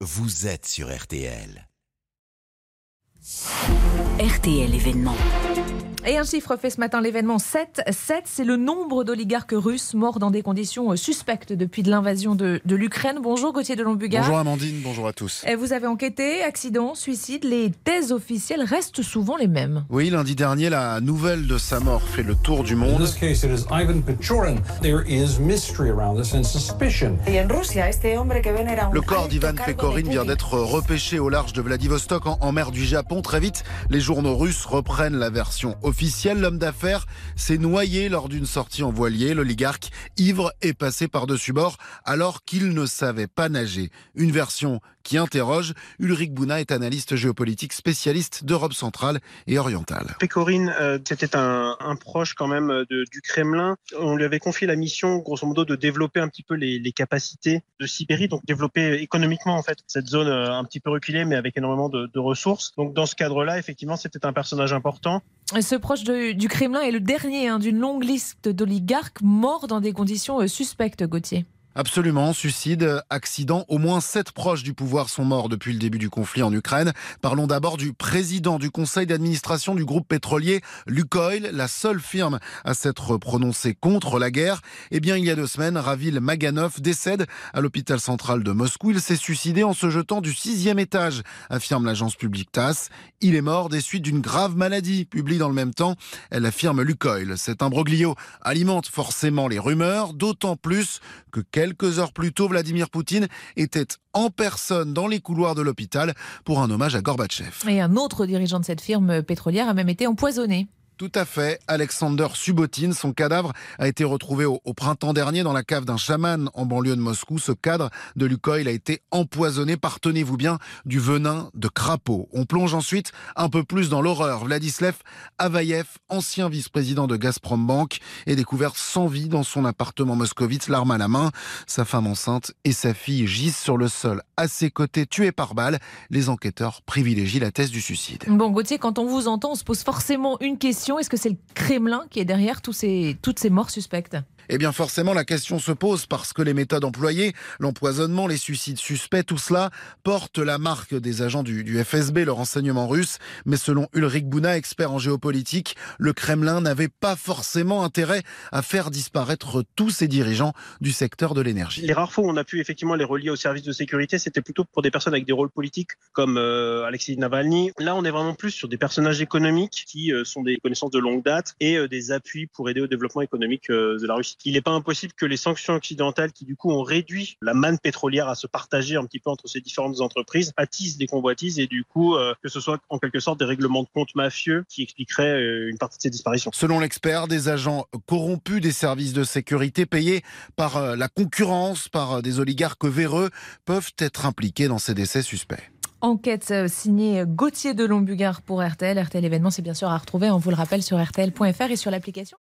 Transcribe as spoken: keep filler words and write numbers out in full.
vous êtes sur R T L. R T L événement. Et un chiffre fait ce matin l'événement sept. sept, c'est le nombre d'oligarques russes morts dans des conditions suspectes depuis de l'invasion de, de l'Ukraine. Bonjour Gauthier de Lombugard. Bonjour Amandine, bonjour à tous. Et vous avez enquêté, accident, suicide, les thèses officielles restent souvent les mêmes. Oui, lundi dernier, la nouvelle de sa mort fait le tour du monde. Le corps d'Ivan Pechorin vient d'être repêché au large de Vladivostok en, en mer du Japon. Très vite, les journaux russes reprennent la version officielle. Officiel, l'homme d'affaires s'est noyé lors d'une sortie en voilier. L'oligarque, ivre, est passé par-dessus bord alors qu'il ne savait pas nager. Une version qui interroge. Ulrich Bouna est analyste géopolitique spécialiste d'Europe centrale et orientale. Pechorin, euh, c'était un, un proche quand même de, du Kremlin. On lui avait confié la mission, grosso modo, de développer un petit peu les, les capacités de Sibérie, donc développer économiquement en fait cette zone euh, un petit peu reculée, mais avec énormément de, de ressources. Donc dans ce cadre-là, effectivement, c'était un personnage important. Ce proche de, du Kremlin est le dernier hein, d'une longue liste d'oligarques morts dans des conditions euh, suspectes, Gauthier. Absolument, suicide, accident. Au moins sept proches du pouvoir sont morts depuis le début du conflit en Ukraine. Parlons d'abord du président du conseil d'administration du groupe pétrolier Lukoil, la seule firme à s'être prononcée contre la guerre. Eh bien, il y a deux semaines, Ravil Maganov décède à l'hôpital central de Moscou. Il s'est suicidé en se jetant du sixième étage, affirme l'agence publique TASS. Il est mort des suites d'une grave maladie, publie dans le même temps. Elle affirme Lukoil. Cet imbroglio alimente forcément les rumeurs, d'autant plus que quelques heures plus tôt, Vladimir Poutine était en personne dans les couloirs de l'hôpital pour un hommage à Gorbatchev. Et un autre dirigeant de cette firme pétrolière a même été empoisonné. Tout à fait. Alexander Subotin, son cadavre a été retrouvé au, au printemps dernier dans la cave d'un chaman en banlieue de Moscou. Ce cadre de Lukoil a été empoisonné par, tenez-vous bien, du venin de crapaud. On plonge ensuite un peu plus dans l'horreur. Vladislav Avayev, ancien vice-président de Gazprom Bank, est découvert sans vie dans son appartement moscovite, l'arme à la main. Sa femme enceinte et sa fille gisent sur le sol à ses côtés, tuées par balle. Les enquêteurs privilégient la thèse du suicide. Bon, Gauthier, quand on vous entend, on se pose forcément une question. Est-ce que c'est le Kremlin qui est derrière tous ces, toutes ces morts suspectes ? Eh bien forcément la question se pose parce que les méthodes employées, l'empoisonnement, les suicides suspects, tout cela porte la marque des agents du, du F S B, le renseignement russe. Mais selon Ulrich Bouna, expert en géopolitique, le Kremlin n'avait pas forcément intérêt à faire disparaître tous ses dirigeants du secteur de l'énergie. Les rares fois où on a pu effectivement les relier aux services de sécurité, c'était plutôt pour des personnes avec des rôles politiques comme euh, Alexei Navalny. Là, on est vraiment plus sur des personnages économiques qui euh, sont des connaissances de longue date et euh, des appuis pour aider au développement économique euh, de la Russie. Il n'est pas impossible que les sanctions occidentales qui du coup ont réduit la manne pétrolière à se partager un petit peu entre ces différentes entreprises attisent des convoitises et du coup euh, que ce soit en quelque sorte des règlements de compte mafieux qui expliqueraient euh, une partie de ces disparitions. Selon l'expert, des agents corrompus des services de sécurité payés par euh, la concurrence, par euh, des oligarques véreux peuvent être impliqués dans ces décès suspects. Enquête signée Gauthier de Lombugard pour R T L. R T L événement, c'est bien sûr à retrouver, on vous le rappelle, sur R T L point F R et sur l'application.